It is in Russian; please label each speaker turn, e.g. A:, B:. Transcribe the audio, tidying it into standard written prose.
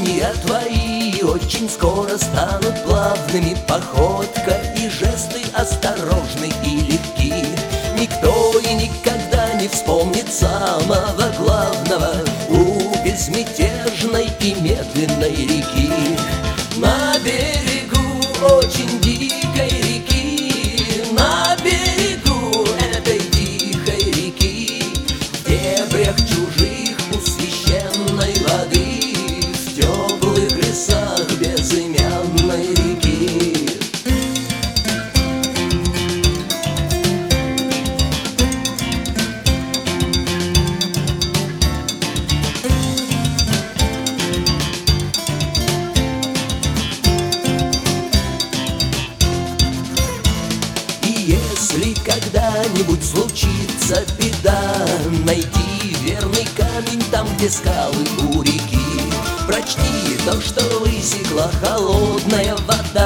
A: движения твои очень скоро станут плавными. Походка и жесты осторожны и легки. Никто и никогда не вспомнит самого главного у безмятежной и медленной реки. На берегу очень дикой реки, на берегу этой тихой реки, в дебрях чужих у священной воды, в теплых лесах безымянной реки. Если когда-нибудь случится беда, найди верный камень там, где скалы у реки. Прочти то, что высекла холодная вода.